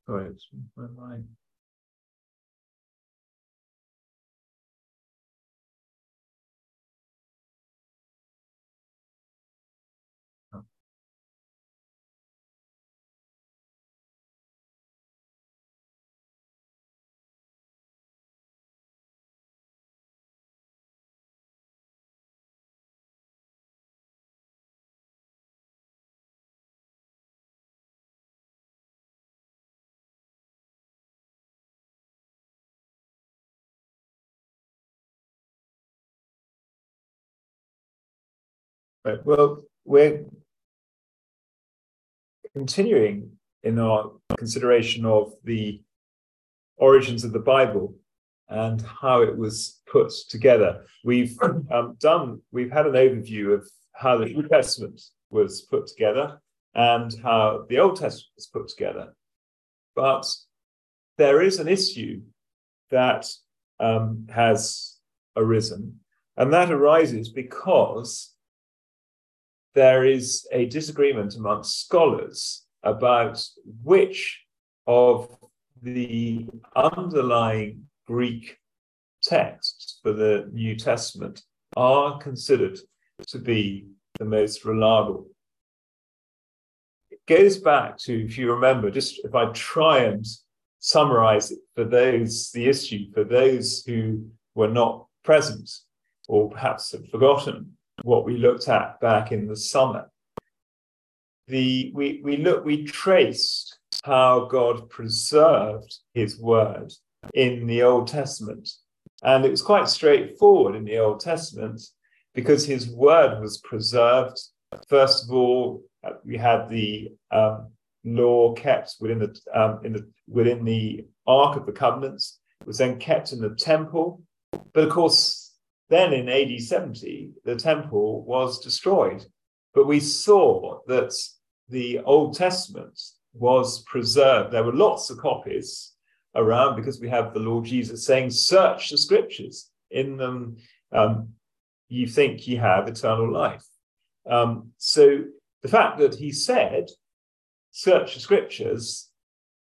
Sorry, it's my mind. Right. Well, we're continuing in our consideration of the origins of the Bible and how it was put together. We've had an overview of how the New Testament was put together and how the Old Testament was put together. But there is an issue that has arisen, and that arises because there is a disagreement amongst scholars about which of the underlying Greek texts for the New Testament are considered to be the most reliable. It goes back to, if you remember, just if I try and summarize it for the issue for those who were not present or perhaps have forgotten what we looked at back in the summer. We traced how God preserved his word in the Old Testament. And it was quite straightforward in the Old Testament because his word was preserved. First of all, we had the law kept within the Ark of the Covenants. It was then kept in the temple. But of course, then in AD 70, the temple was destroyed. But we saw that the Old Testament was preserved. There were lots of copies around because we have the Lord Jesus saying, search the scriptures. In them, you think you have eternal life. So the fact that he said, search the scriptures,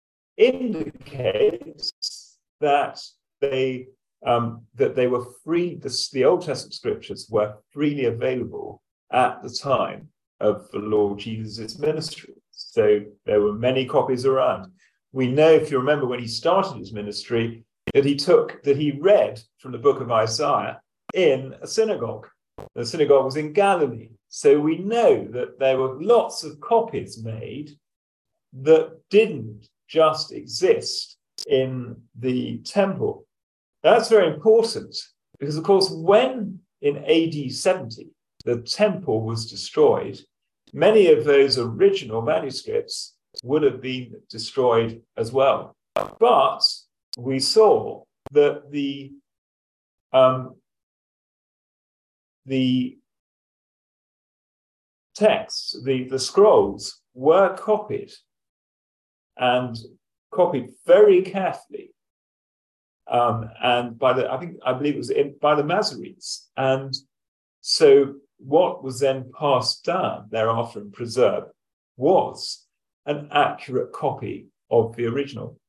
indicates that they were free. The Old Testament scriptures were freely available at the time of the Lord Jesus' ministry. So there were many copies around. We know, if you remember, when he started his ministry, that he read from the book of Isaiah in a synagogue. The synagogue was in Galilee. So we know that there were lots of copies made that didn't just exist in the temple. That's very important because, of course, when in AD 70 the temple was destroyed, many of those original manuscripts would have been destroyed as well. But we saw that the texts, the scrolls, were copied and copied very carefully. And I believe it was by the Masoretes. And so what was then passed down thereafter and preserved was an accurate copy of the original.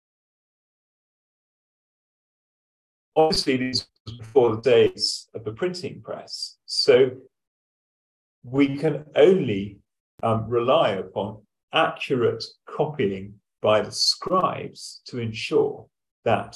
Obviously, this was before the days of the printing press. So we can only rely upon accurate copying by the scribes to ensure that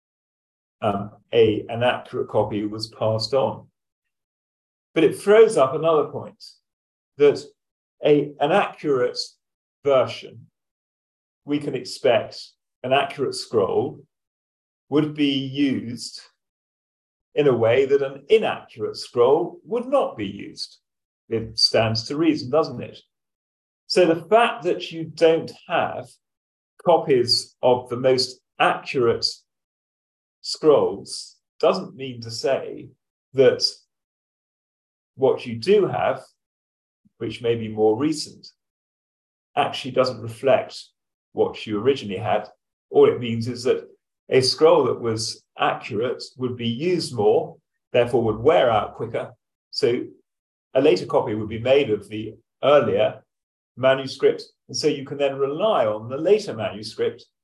an accurate copy was passed on. But it throws up another point, that an accurate version, we can expect an accurate scroll would be used in a way that an inaccurate scroll would not be used. It stands to reason, doesn't it? So the fact that you don't have copies of the most accurate scrolls doesn't mean to say that what you do have, which may be more recent, actually doesn't reflect what you originally had. All it means is that a scroll that was accurate would be used more, therefore would wear out quicker. So a later copy would be made of the earlier manuscript, and so you can then rely on the later manuscript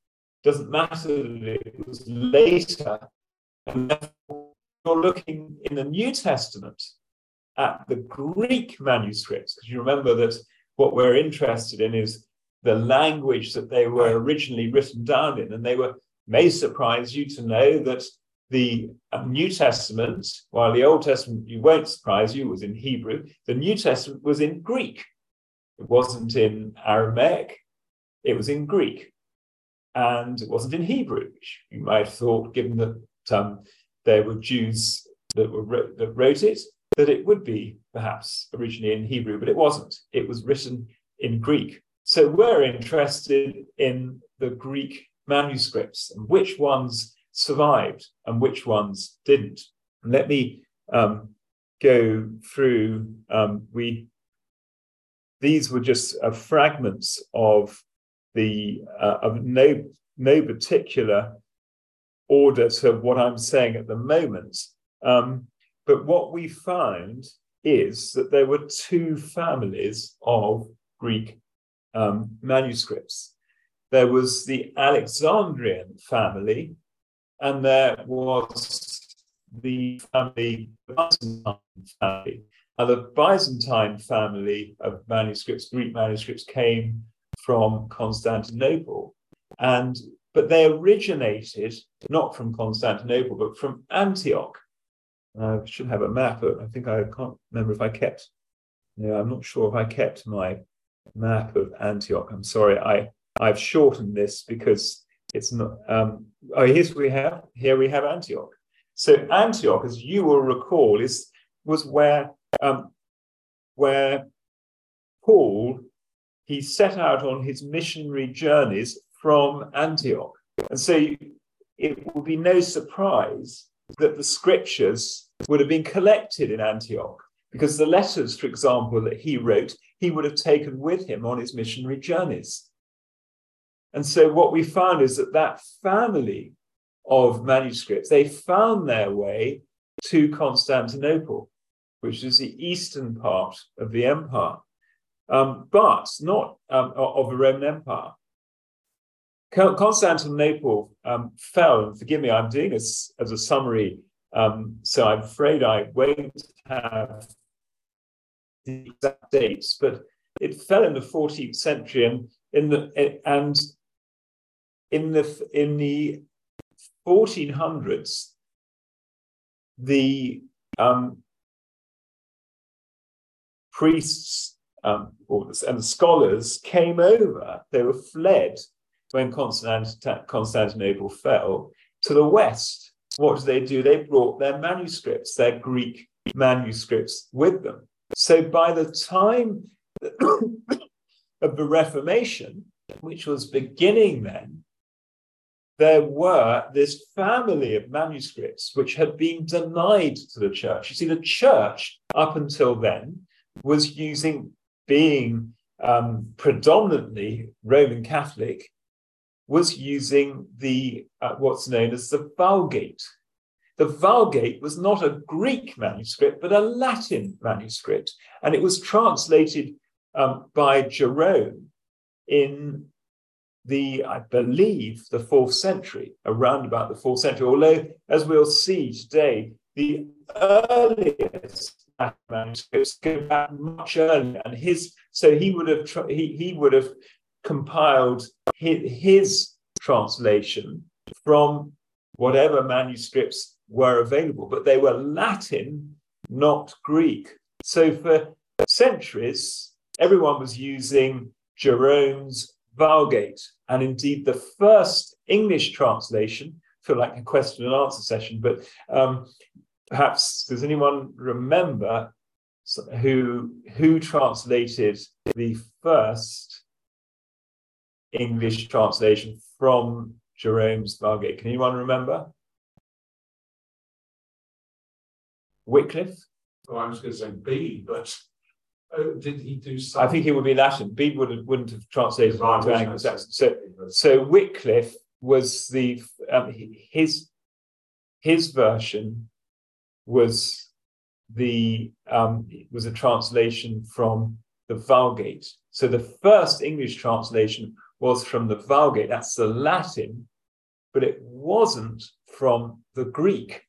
doesn't matter that it was later. And therefore, you're looking in the New Testament at the Greek manuscripts, because you remember that what we're interested in is the language that they were originally written down in. And may surprise you to know that the New Testament, while the Old Testament, you won't surprise you, was in Hebrew, the New Testament was in Greek. It wasn't in Aramaic, it was in Greek. And it wasn't in Hebrew, which you might have thought, given that there were Jews that wrote it, that it would be perhaps originally in Hebrew, but it wasn't. It was written in Greek. So we're interested in the Greek manuscripts and which ones survived and which ones didn't. And let me go through. These were just fragments of no particular order to what I'm saying at the moment. But what we found is that there were two families of Greek manuscripts. There was the Alexandrian family, and there was the Byzantine family. Now, the Byzantine family of manuscripts, Greek manuscripts, came from Constantinople, but they originated not from Constantinople, but from Antioch. I should have a map. I can't remember if I kept. I'm not sure if I kept my map of Antioch. I'm sorry. I've shortened this because it's not. Here we have Antioch. So Antioch, as you will recall, was where Paul, he set out on his missionary journeys from Antioch. And so it will be no surprise that the scriptures would have been collected in Antioch, because the letters, for example, that he wrote, he would have taken with him on his missionary journeys. And so what we found is that family of manuscripts, they found their way to Constantinople, which is the eastern part of the empire, but not of the Roman Empire. Constantinople fell, and forgive me, I'm doing this as a summary, so I'm afraid I won't have the exact dates, but it fell in the 14th century, and in the 1400s, the priests and the scholars came over. They were fled when Constantinople fell to the west. What did? They brought their manuscripts, their Greek manuscripts, with them. So by the time of the Reformation, which was beginning then, there were this family of manuscripts which had been denied to the church. You see, the church up until then was being predominantly Roman Catholic, was using the what's known as the Vulgate. The Vulgate was not a Greek manuscript, but a Latin manuscript, and it was translated by Jerome in I believe, the 4th century, around about the 4th century, although, as we'll see today, the earliest manuscripts go back much earlier, and he would have compiled his translation from whatever manuscripts were available, but they were Latin, not Greek. So for centuries, everyone was using Jerome's Vulgate, and indeed the first English translation, I feel like a question and answer session, but perhaps does anyone remember who translated the first English translation from Jerome's Vulgate? Can anyone remember? Wycliffe? Oh, I was going to say Bede, but did he do something? I think it would be Latin. Bede wouldn't have translated into Anglo-Saxon. So Wycliffe was his version was a translation from the Vulgate. So the first English translation was from the Vulgate. That's the Latin but it wasn't from the Greek.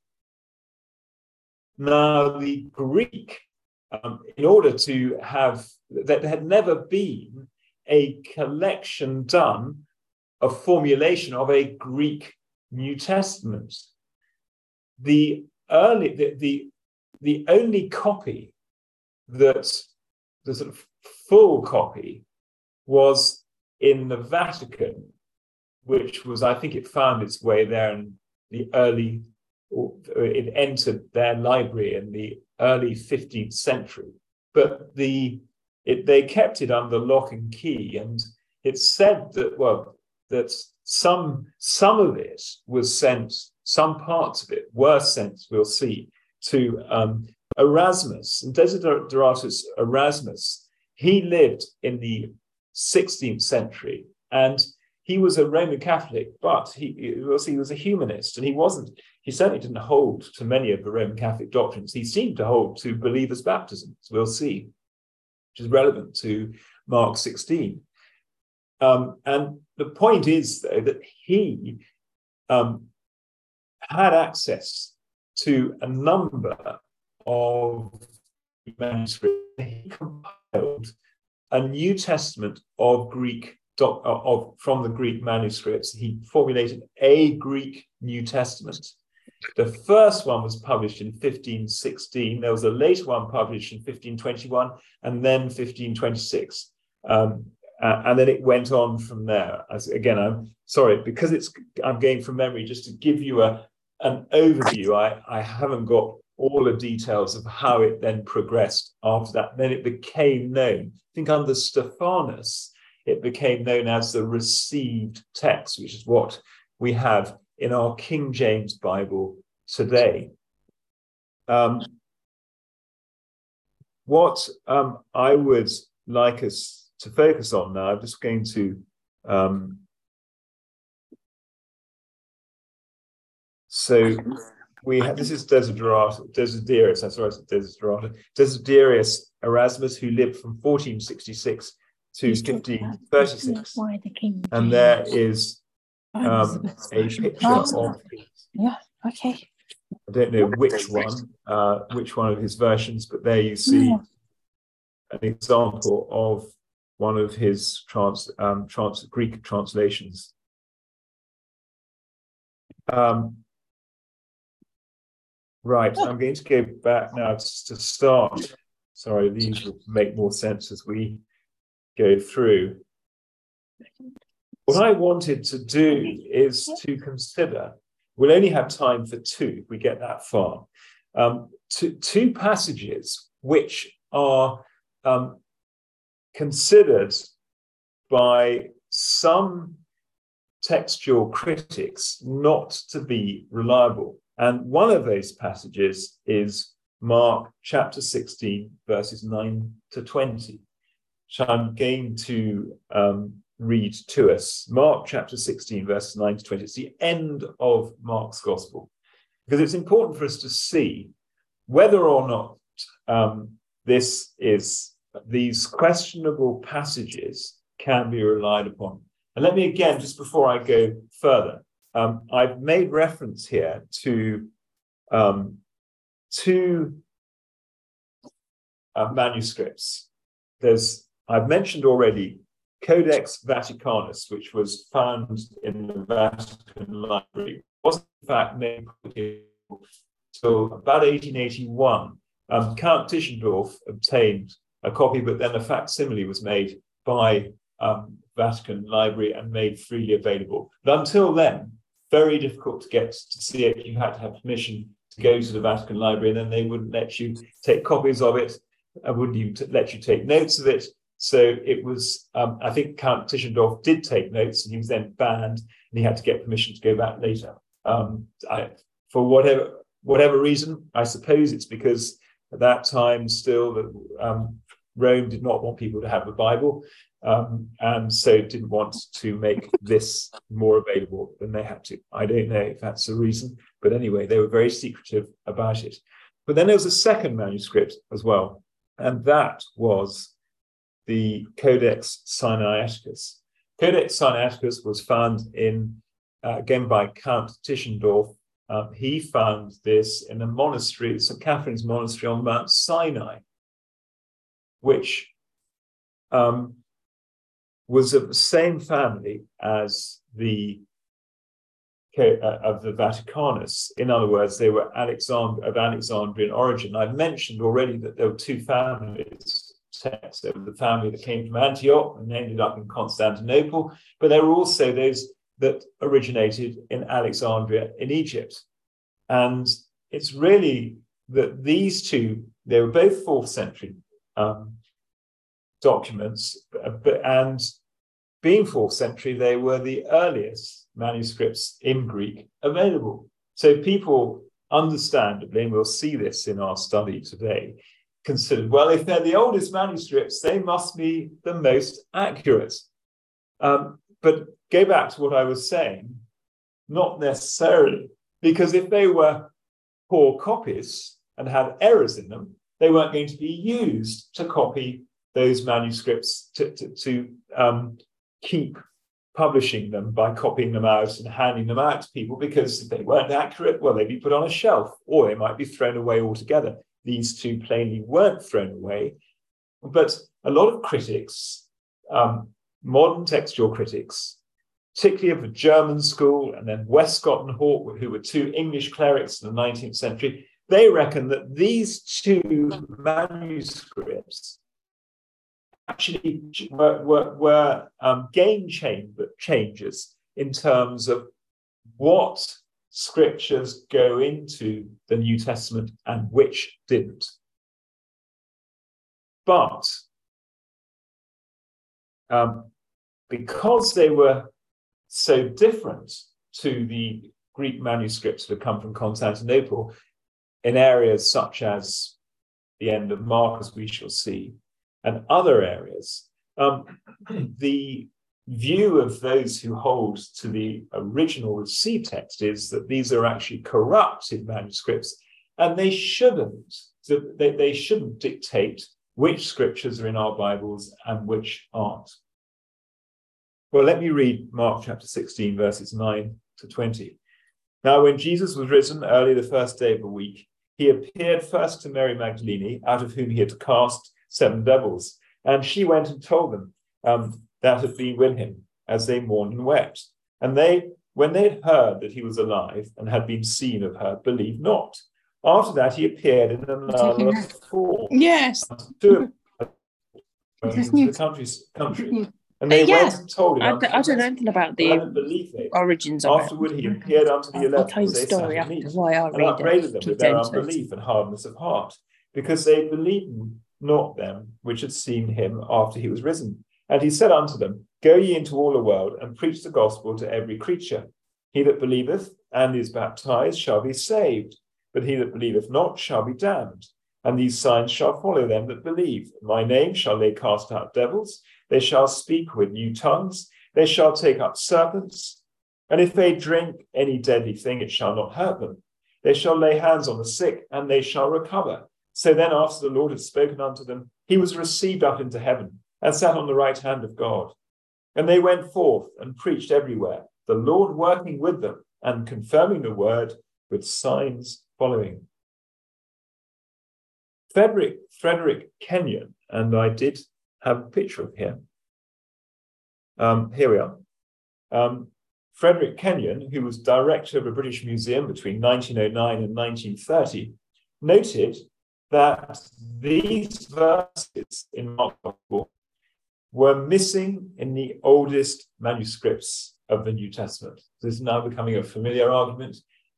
Now, the Greek, in order to have, there had never been a collection done, a formulation of a Greek New Testament. The only copy that, the sort of full copy, was in the Vatican, which was, I think it found its way there in the early, it entered their library in the early 15th century. But they kept it under lock and key, and it's said that, well, that some of it was sent, some parts of it were sent, we'll see, to Erasmus, and Desideratus Erasmus. He lived in the 16th century, and he was a Roman Catholic, but he was a humanist, and he certainly didn't hold to many of the Roman Catholic doctrines. He seemed to hold to believers' baptism, as we'll see, which is relevant to Mark 16. And the point is, though, that he had access to a number of manuscripts. He compiled a New Testament of from the Greek manuscripts. He formulated a Greek New Testament. The first one was published in 1516. There was a later one published in 1521, and then 1526. And then it went on from there. Again, I'm sorry, because I'm going from memory, just to give you an overview. I haven't got all the details of how it then progressed after that. Then it became known, I think under Stephanus, it became known as the received text, which is what we have in our King James Bible today. What I would like us to focus on now, I'm just going to so we have, this is Desiderius Erasmus, who lived from 1466 to 1536. And there is a picture of, yeah, okay. I don't know which one of his versions, but there you see an example of one of his Greek translations. Right, I'm going to go back now to start. Sorry, these will make more sense as we go through. What I wanted to do is to consider, we'll only have time for two if we get that far, two passages which are considered by some textual critics not to be reliable. And one of those passages is Mark chapter 16, verses 9 to 20, which I'm going to read to us. Mark chapter 16, verses 9 to 20. It's the end of Mark's gospel, because it's important for us to see whether or not these questionable passages can be relied upon. And let me again, just before I go further, I've made reference here to two manuscripts. I've mentioned already Codex Vaticanus, which was found in the Vatican Library. It wasn't in fact made until about 1881. Count Tischendorf obtained a copy, but then a facsimile was made by Vatican Library and made freely available. But until then, very difficult to get to see it. You had to have permission to go to the Vatican Library, and then they wouldn't let you take copies of it, and wouldn't even let you take notes of it. So it was, I think Count Tischendorf did take notes, and he was then banned, and he had to get permission to go back later. For whatever reason, I suppose it's because at that time still Rome did not want people to have the Bible, and so didn't want to make this more available than they had to. I don't know if that's the reason, but anyway, they were very secretive about it. But then there was a second manuscript as well, and that was the Codex Sinaiticus. Codex Sinaiticus was found in again by Count Tischendorf. He found this in a monastery, St. Catherine's Monastery on Mount Sinai, which was of the same family as the Vaticanus. In other words, they were of Alexandrian origin. I've mentioned already that there were two families of texts. There was the family that came from Antioch and ended up in Constantinople, but there were also those that originated in Alexandria in Egypt. And it's really that these two, they were both 4th century documents, and being 4th century, they were the earliest manuscripts in Greek available. So people understandably, and we'll see this in our study today, considered, well, if they're the oldest manuscripts, they must be the most accurate. But go back to what I was saying, not necessarily, because if they were poor copies and had errors in them, they weren't going to be used to copy those manuscripts to keep publishing them by copying them out and handing them out to people, because if they weren't accurate, well, they'd be put on a shelf or they might be thrown away altogether. These two plainly weren't thrown away, but a lot of critics, modern textual critics, particularly of the German school, and then Westcott and Hawke, who were two English clerics in the 19th century, they reckon that these two manuscripts actually were game changers in terms of what scriptures go into the New Testament and which didn't. But because they were so different to the Greek manuscripts that come from Constantinople, in areas such as the end of Mark, as we shall see, and other areas, the view of those who hold to the original received text is that these are actually corrupted manuscripts, and they shouldn't dictate which scriptures are in our Bibles and which aren't. Well, let me read Mark chapter 16, verses 9 to 20. Now, when Jesus was risen early the first day of the week, he appeared first to Mary Magdalene, out of whom he had cast 7 devils. And she went and told them that had been with him, as they mourned and wept. And they, when they had heard that he was alive and had been seen of her, believed not. After that, he appeared in another form. Yes. To the country. And they went and told him. I don't know anything about the origins of Afterward, he appeared unto the 11. I'll tell you the story after why I and upbraided them with their unbelief and hardness of heart, because they believed not them which had seen him after he was risen. And he said unto them, Go ye into all the world, and preach the gospel to every creature. He that believeth and is baptized shall be saved, but he that believeth not shall be damned. And these signs shall follow them that believe. In my name shall they cast out devils, they shall speak with new tongues, they shall take up serpents, and if they drink any deadly thing, it shall not hurt them. They shall lay hands on the sick, and they shall recover. So then, after the Lord had spoken unto them, he was received up into heaven, and sat on the right hand of God. And they went forth and preached everywhere, the Lord working with them, and confirming the word with signs following. Frederick Kenyon, and I did have a picture of him. Here we are. Frederick Kenyon, who was director of a British museum between 1909 and 1930, noted that these verses in Mark's Gospel were missing in the oldest manuscripts of the New Testament. This is now becoming a familiar argument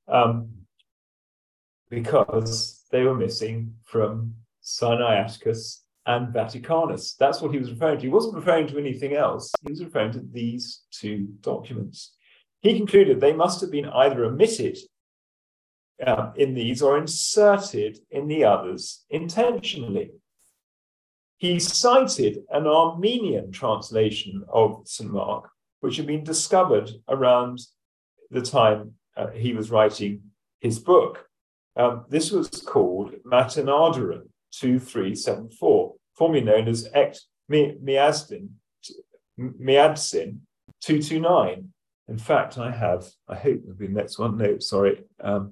because they were missing from Sinaiticus and Vaticanus. That's what he was referring to. He wasn't referring to anything else. He was referring to these two documents. He concluded they must have been either omitted in these or inserted in the others intentionally. He cited an Armenian translation of St. Mark, which had been discovered around the time he was writing his book. This was called Matenadaran 2374, formerly known as Ect Miadzin 229. In fact, I hope it'll be the next one. No, sorry.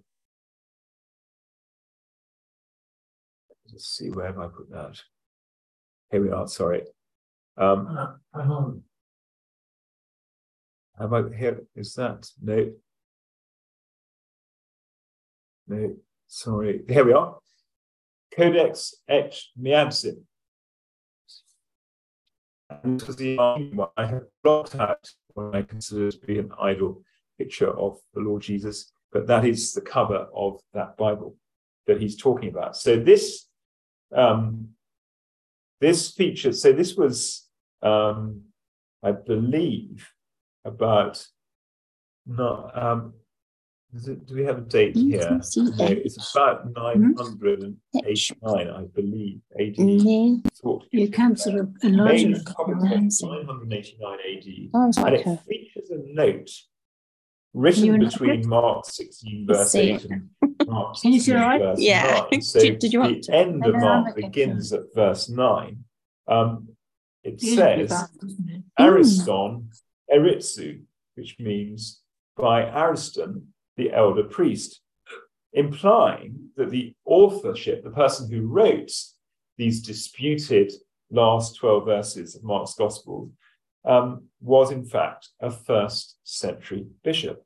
Let's see, where have I put that? Here we are, sorry. Hang on. How about here? Is that? No. No, sorry. Here we are. Codex et Miansim. And this was the one I have blocked out what I consider to be an idol picture of the Lord Jesus, but that is the cover of that Bible that he's talking about. So this feature, so this was, I believe, about do we have a date here? No, it's about 989, I believe, AD. You can sort of enlarge it. 989 AD. And it features a note written between Mark 16, verse 8 and Mark 16, verse 9. So the end of Mark begins at verse 9. It says, Ariston Eritzu, which means by Ariston, the elder priest, implying that the authorship, the person who wrote these disputed last 12 verses of Mark's Gospel, was in fact a first century bishop.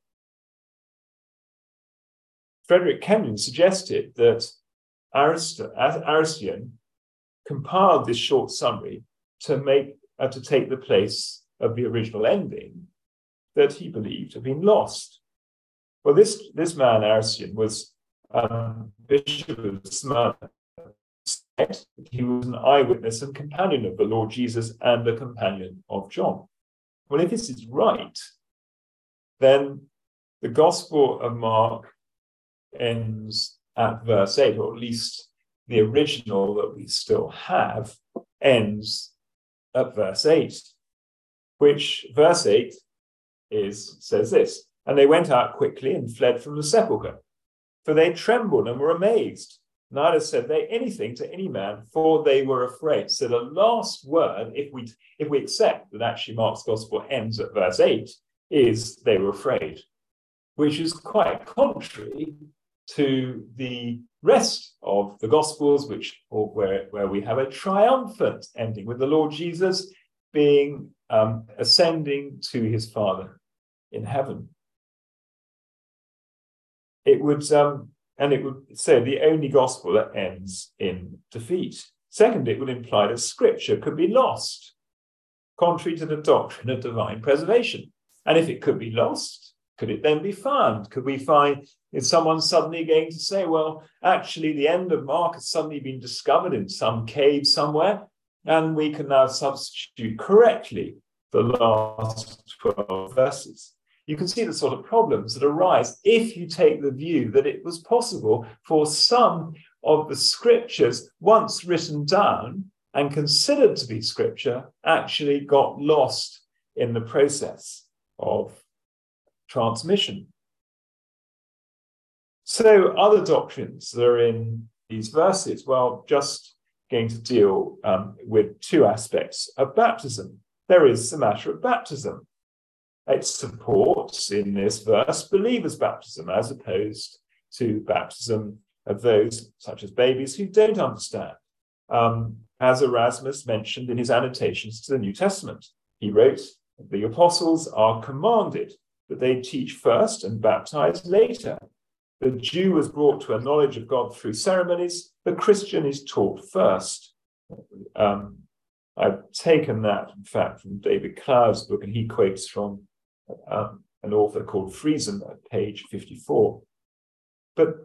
Frederick Kenyon suggested that Aristian compiled this short summary to take the place of the original ending that he believed had been lost. Well, this man, Aristian, was Bishop of Smyrna. He was an eyewitness and companion of the Lord Jesus and a companion of John. Well, if this is right, then the Gospel of Mark ends at verse 8, or at least the original that we still have ends at verse 8, which verse 8 says this, and they went out quickly and fled from the sepulchre, for they trembled and were amazed. Neither said they anything to any man, for they were afraid. So the last word, if we accept that actually Mark's Gospel ends at verse 8, is they were afraid, which is quite contrary to the rest of the Gospels, where we have a triumphant ending with the Lord Jesus being ascending to his Father in heaven. It would say the only gospel that ends in defeat. Second, it would imply that scripture could be lost, contrary to the doctrine of divine preservation. And if it could be lost, could it then be found? Could we find, is someone suddenly going to say, well, actually the end of Mark has suddenly been discovered in some cave somewhere, and we can now substitute correctly the last 12 verses? You can see the sort of problems that arise if you take the view that it was possible for some of the scriptures once written down and considered to be scripture actually got lost in the process of transmission. So other doctrines that are in these verses, well, just going to deal with two aspects of baptism. There is the matter of baptism. It supports, in this verse, believers' baptism, as opposed to baptism of those, such as babies, who don't understand. As Erasmus mentioned in his annotations to the New Testament, he wrote, the apostles are commanded that they teach first and baptize later. The Jew was brought to a knowledge of God through ceremonies. The Christian is taught first. I've taken that, in fact, from David Cloud's book, and he quotes from an author called Friesen at page 54. But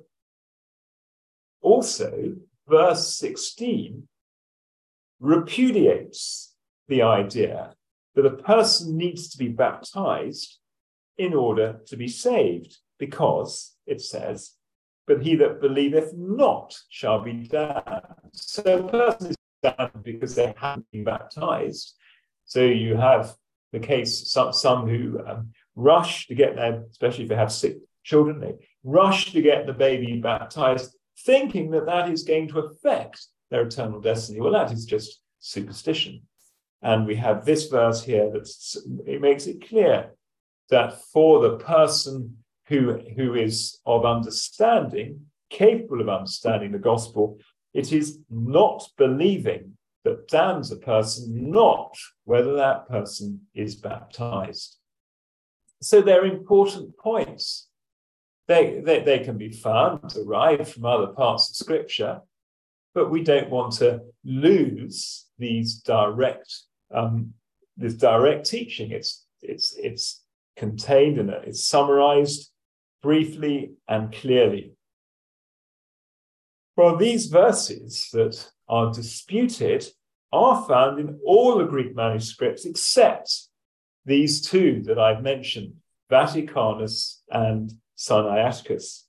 also, verse 16 repudiates the idea that a person needs to be baptized in order to be saved, because it says, but he that believeth not shall be damned. So a person is damned because they haven't been baptized. So you have the case, some who rush to get their, especially if they have sick children, they rush to get the baby baptized, thinking that that is going to affect their eternal destiny. Well, that is just superstition. And we have this verse here it makes it clear that for the person who is of understanding, capable of understanding the gospel, it is not believing that damns a person, not whether that person is baptized. So they're important points. They can be found, derived from other parts of Scripture, but we don't want to lose this direct teaching. It's contained in it. It's summarized briefly and clearly. Well, these verses that are disputed are found in all the Greek manuscripts except these two that I've mentioned, Vaticanus and Sinaiticus.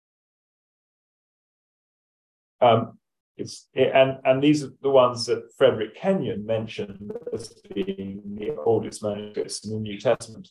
And these are the ones that Frederick Kenyon mentioned as being the oldest manuscripts in the New Testament.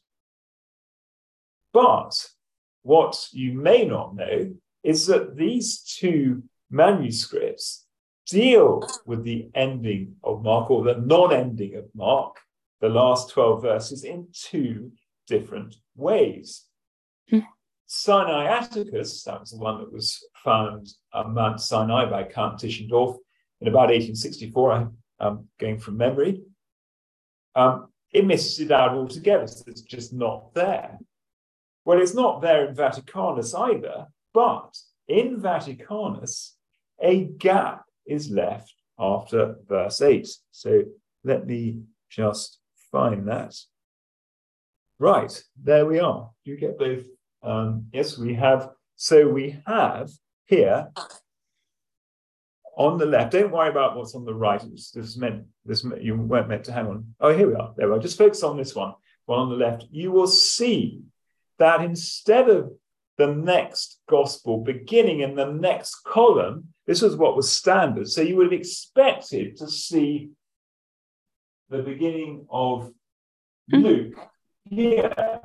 But what you may not know is that these two manuscripts deal with the ending of Mark, or the non-ending of Mark, the last 12 verses, in two different ways. Sinaiticus, that was the one that was found on Mount Sinai by Count Tischendorf in about 1864, I'm going from memory. It misses it out altogether, so it's just not there. Well, it's not there in Vaticanus either, but in Vaticanus, a gap is left after verse 8. So let me just find that. Right, there we are. Do you get both? Yes, we have. So we have here on the left. Don't worry about what's on the right. You weren't meant to hang on. Oh, here we are. There we are. Just focus on this one on the left. You will see that instead of the next gospel beginning in the next column, this was what was standard. So you would have expected to see the beginning of Luke here.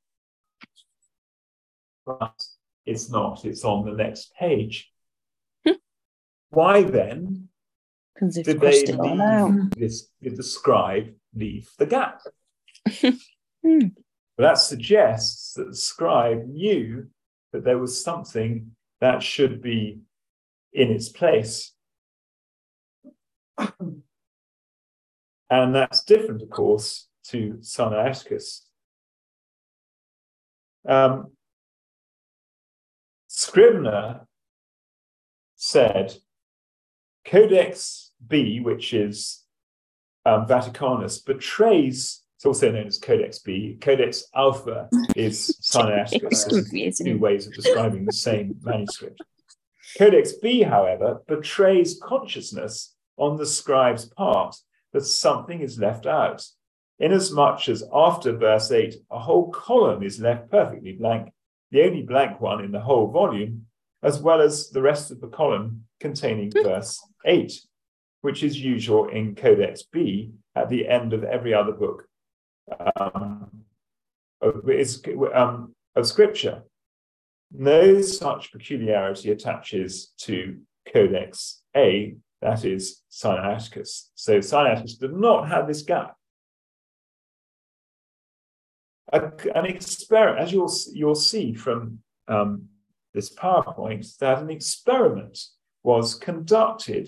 But it's not. It's on the next page. Why then did they leave this? Did the scribe leave the gap? Well, that suggests that the scribe knew that there was something that should be in its place. And that's different, of course, to Sinaiticus. Scrivener said Codex B, which is Vaticanus, betrays, it's also known as Codex B. Codex Alpha is Sinaiticus. There's two ways of describing the same manuscript. Codex B, however, betrays consciousness on the scribe's part that something is left out, inasmuch as after verse 8, a whole column is left perfectly blank, the only blank one in the whole volume, as well as the rest of the column containing verse 8, which is usual in Codex B at the end of every other book of Scripture. No such peculiarity attaches to Codex A, that is Sinaiticus. So Sinaiticus did not have this gap. An experiment, as you'll see from this PowerPoint, that an experiment was conducted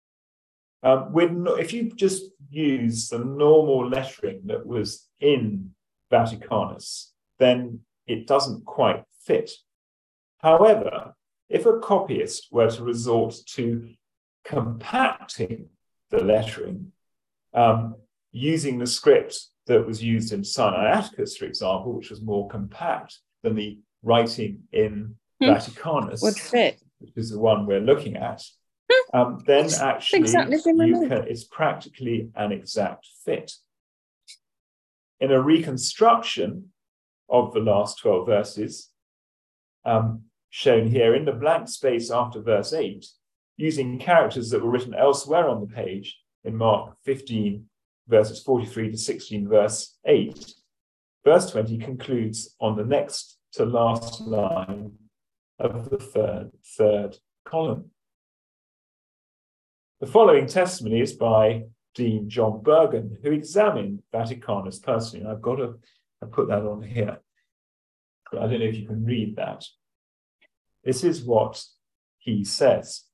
if you just use the normal lettering that was in Vaticanus, then it doesn't quite fit. However, if a copyist were to resort to compacting the lettering, using the script that was used in Sinaiticus, for example, which was more compact than the writing in Vaticanus, would fit, which is the one we're looking at, then actually it's practically an exact fit. In a reconstruction of the last 12 verses, shown here in the blank space after verse 8, using characters that were written elsewhere on the page in Mark 15, verses 43 to 16, verse 8, verse 20 concludes on the next to last line of the third column. The following testimony is by Dean John Bergen, who examined Vaticanus personally. And I put that on here. I don't know if you can read that. This is what he says.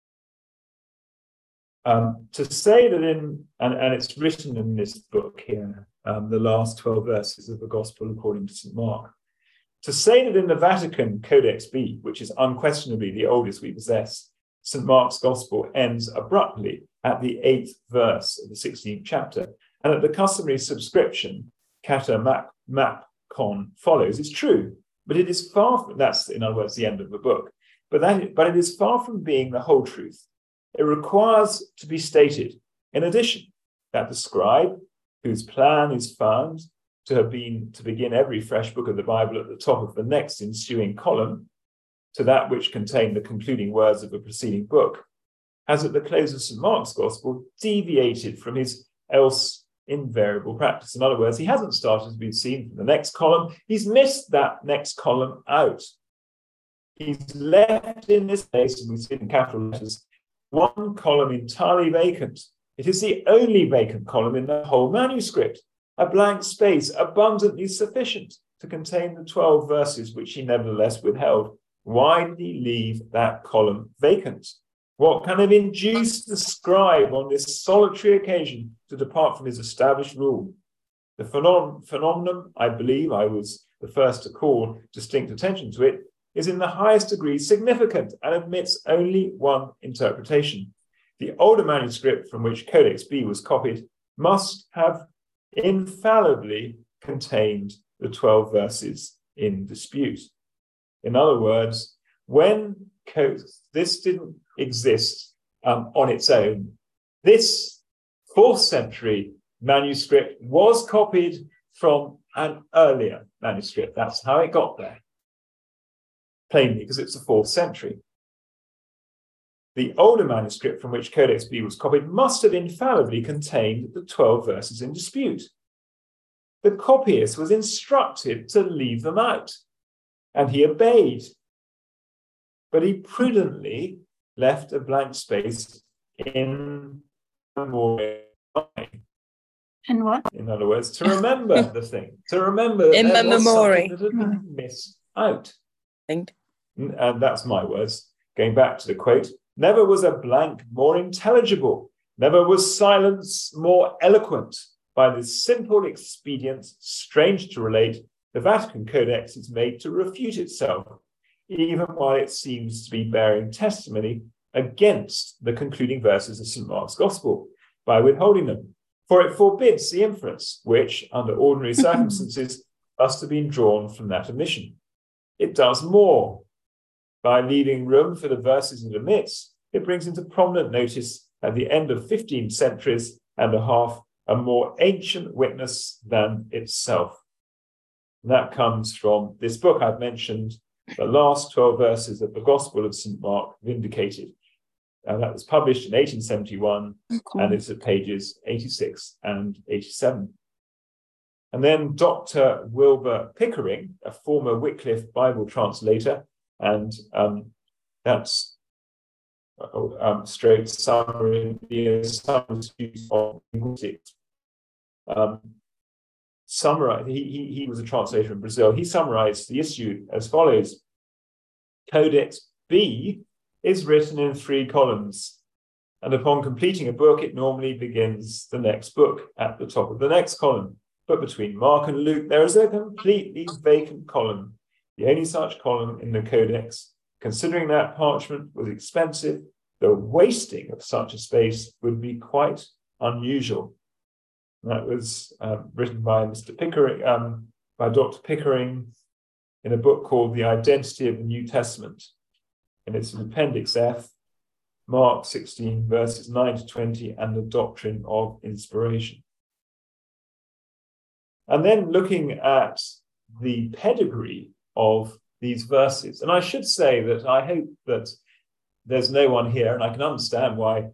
To say that and it's written in this book here, the last 12 verses of the Gospel according to St. Mark, to say that in the Vatican Codex B, which is unquestionably the oldest we possess, St. Mark's Gospel ends abruptly at the 8th verse of the 16th chapter, and that the customary subscription, Cata Map Con, follows, is true, but it is far from, that's in other words the end of the book, but it is far from being the whole truth. It requires to be stated, in addition, that the scribe, whose plan is found to have been to begin every fresh book of the Bible at the top of the next ensuing column, to that which contained the concluding words of a preceding book, has at the close of St. Mark's Gospel deviated from his else invariable practice. In other words, he hasn't started, as we've seen, from the next column. He's missed that next column out. He's left in this place, and we see it in capital letters, one column entirely vacant. It is the only vacant column in the whole manuscript, a blank space abundantly sufficient to contain the 12 verses which he nevertheless withheld. Why did he leave that column vacant? What kind of induced the scribe on this solitary occasion to depart from his established rule? The phenomenon, I believe I was the first to call distinct attention to it, is in the highest degree significant and admits only one interpretation. The older manuscript from which Codex B was copied must have infallibly contained the 12 verses in dispute. In other words, when this didn't exist on its own, this 4th century manuscript was copied from an earlier manuscript. That's how it got there, plainly, because it's the 4th century. The older manuscript from which Codex B was copied must have infallibly contained the 12 verses in dispute. The copyist was instructed to leave them out, and he obeyed. But he prudently left a blank space in memory. And what? In other words, to remember the thing, to remember in that there was memory something that had been missed out. And that's my words. Going back to the quote, never was a blank more intelligible, never was silence more eloquent. By this simple expedient, strange to relate, the Vatican Codex is made to refute itself, even while it seems to be bearing testimony against the concluding verses of St. Mark's Gospel by withholding them. For it forbids the inference, which, under ordinary circumstances, must have been drawn from that omission. It does more. By leaving room for the verses it omits, it brings into prominent notice at the end of 15 centuries and a half a more ancient witness than itself. And that comes from this book I've mentioned, the last 12 verses of the Gospel of St. Mark Vindicated. And that was published in 1871, and it's at pages 86 and 87. And then Dr. Wilbur Pickering, a former Wycliffe Bible translator, and that's straight summary, the use of linguistics. He was a translator in Brazil. He summarized the issue as follows. Codex B is written in 3 columns, and upon completing a book, it normally begins the next book at the top of the next column. But between Mark and Luke, there is a completely vacant column, the only such column in the Codex. Considering that parchment was expensive, the wasting of such a space would be quite unusual. And that was written by Mr. Pickering, by Dr. Pickering, in a book called The Identity of the New Testament. And it's in Appendix F, Mark 16, verses 9 to 20, and the doctrine of inspiration. And then looking at the pedigree of these verses, and I should say that I hope that there's no one here, and I can understand why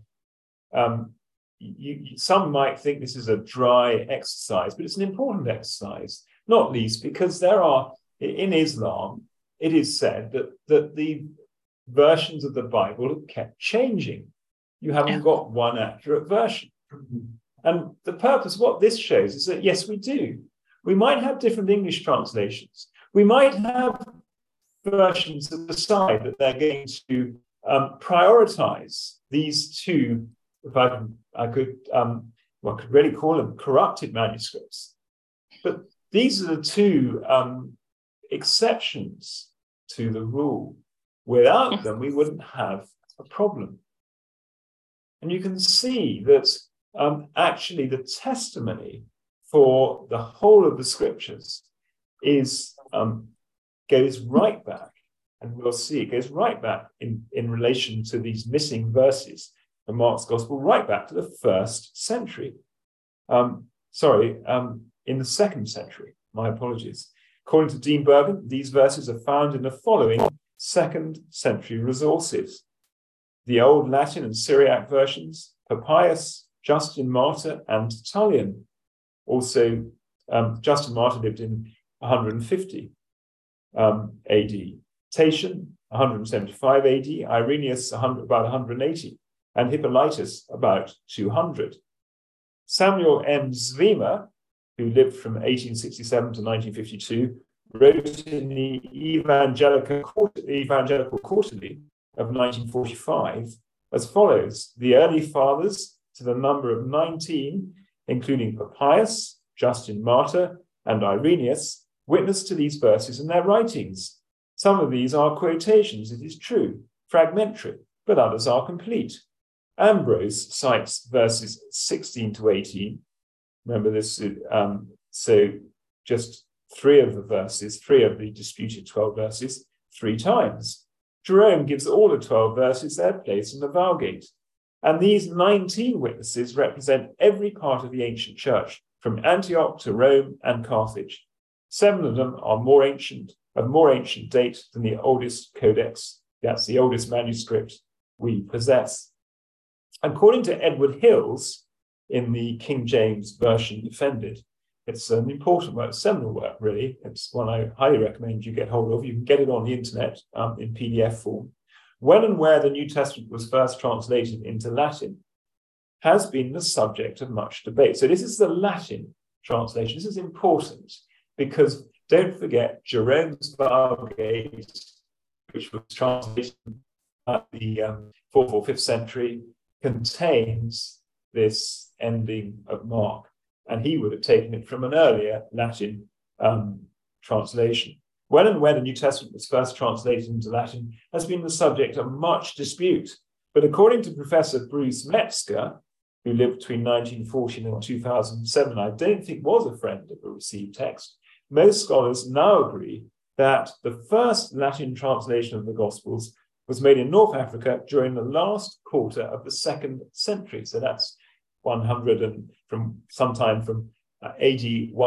some might think this is a dry exercise, but it's an important exercise, not least because there are, in Islam, it is said that the versions of the Bible have kept changing. You haven't got one accurate version. And the purpose, what this shows is that, yes, we do. We might have different English translations. We might have versions that decide that they're going to prioritize these two, if I could really call them corrupted manuscripts. But these are the two exceptions to the rule. Without them, we wouldn't have a problem. And you can see that actually the testimony for the whole of the scriptures goes right back, and we'll see it goes right back in relation to these missing verses from Mark's Gospel, right back to the 1st century. In the 2nd century. My apologies. According to Dean Bergen, these verses are found in the following 2nd century resources: the Old Latin and Syriac versions, Papias, Justin Martyr, and Tullian. Also, Justin Martyr lived in 150 AD. Tatian, 175 AD. Irenaeus, about 180. And Hippolytus, about 200. Samuel M. Zweimer, who lived from 1867 to 1952, wrote in the Evangelical Quarterly of 1945 as follows: the early fathers, to the number of 19, including Papias, Justin Martyr, and Irenaeus, witness to these verses in their writings. Some of these are quotations, it is true, fragmentary, but others are complete. Ambrose cites verses 16 to 18. Remember this, so just three of the disputed 12 verses, 3 times. Jerome gives all the 12 verses their place in the Vulgate. And these 19 witnesses represent every part of the ancient church, from Antioch to Rome and Carthage. 7 of them are of more ancient date than the oldest codex. That's the oldest manuscript we possess. According to Edward Hills, in the King James Version Defended, it's an important work, seminal work, really. It's one I highly recommend you get hold of. You can get it on the internet in PDF form. When and where the New Testament was first translated into Latin has been the subject of much debate. So this is the Latin translation. This is important because don't forget Jerome's Vulgate, which was translated at the 4th or 5th century, contains this ending of Mark. And he would have taken it from an earlier Latin translation. When and where the New Testament was first translated into Latin has been the subject of much dispute. But according to Professor Bruce Metzger, who lived between 1914 and 2007, I don't think was a friend of the received text, most scholars now agree that the first Latin translation of the Gospels was made in North Africa during the last quarter of the 2nd century. So that's 100 and from sometime from AD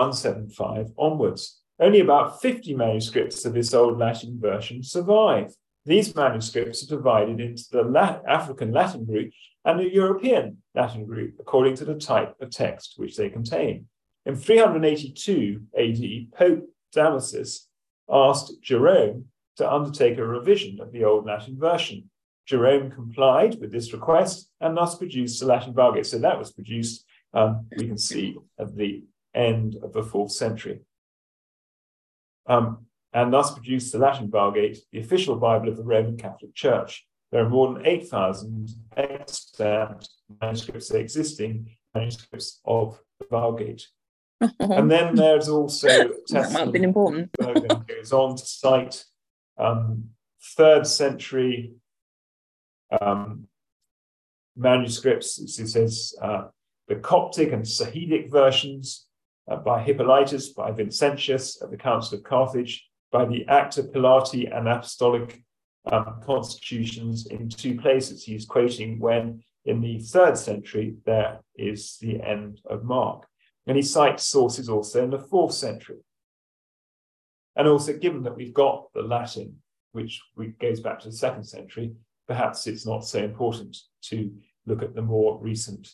175 onwards. Only about 50 manuscripts of this old Latin version survive. These manuscripts are divided into the African Latin group and the European Latin group, according to the type of text which they contain. In 382 AD, Pope Damasus asked Jerome to undertake a revision of the Old Latin version. Jerome complied with this request and thus produced the Latin Vulgate. So that was produced, we can see, at the end of the 4th century. And thus produced the Latin Vulgate, the official Bible of the Roman Catholic Church. There are more than 8,000 extant manuscripts, existing manuscripts of the Vulgate. And then there's also that might have been important. Bergen goes on to cite 3rd century manuscripts. It says the Coptic and Sahidic versions by Hippolytus, by Vincentius at the Council of Carthage, by the Acta Pilati and Apostolic constitutions in 2 places. He's quoting when in the 3rd century there is the end of Mark. And he cites sources also in the 4th century. And also, given that we've got the Latin, which goes back to the 2nd century, perhaps it's not so important to look at the more recent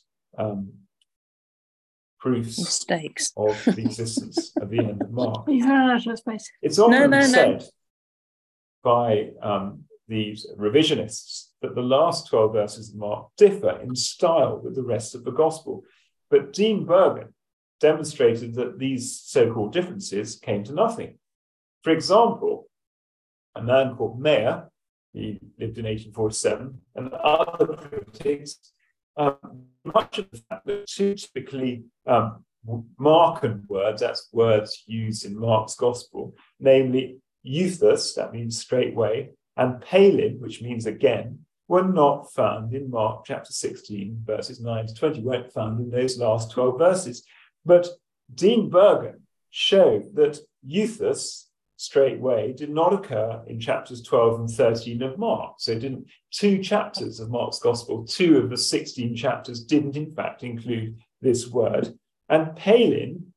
proofs mistakes of the existence of the end of Mark. It's often said by these revisionists that the last 12 verses of Mark differ in style with the rest of the Gospel. But Dean Bergen demonstrated that these so-called differences came to nothing. For example, a man called Mayer, he lived in 1847, and other critics, much of the fact that two typically Markan words, that's words used in Mark's gospel, namely euthus, that means straightway, and palin, which means again, were not found in Mark chapter 16, verses 9 to 20, weren't found in those last 12 verses. But Dean Bergen showed that euthus, straightway, did not occur in chapters 12 and 13 of Mark. So two chapters of Mark's gospel, 2 of the 16 chapters didn't in fact include this word. And palin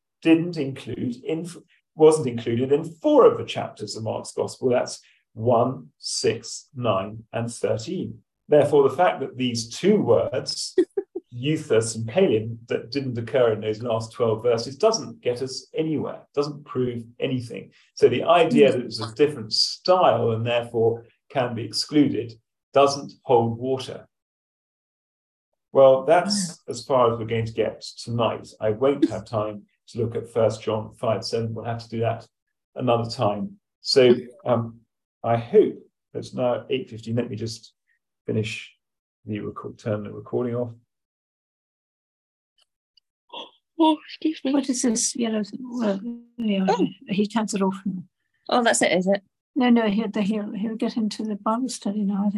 wasn't included in 4 of the chapters of Mark's gospel. That's 1, 6, 9, and 13. Therefore, the fact that these 2 words, euthus and palin, that didn't occur in those last 12 verses doesn't get us anywhere, doesn't prove anything. So the idea that it's a different style and therefore can be excluded doesn't hold water. Well, that's as far as we're going to get tonight. I won't have time to look at 1 John 5:7. We'll have to do that another time. So I hope it's now 8:15. Let me just finish turn the recording off. Oh, excuse me. What is this yellow? Well, yeah, he turns it off now. Oh, that's it, is it? No, he'll get into the Bible study now. I think.